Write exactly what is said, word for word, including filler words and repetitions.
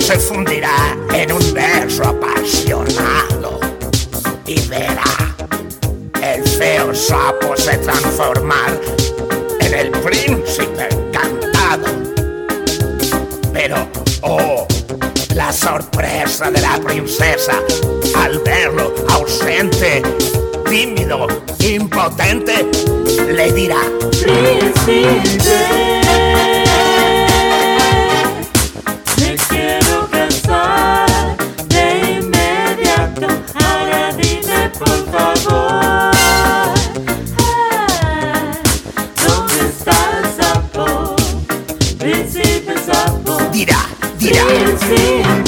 se fundirá en un verso apasionado y verá el feo sapo se transformar en el príncipe encantado. Pero, oh, la sorpresa de la princesa al verlo ausente, tímido, impotente, le dirá: príncipe, me quiero casar de inmediato. Ahora dime por favor, ah, ¿dónde está el sapo? Príncipe sapo. Dirá, dirá. Príncipe.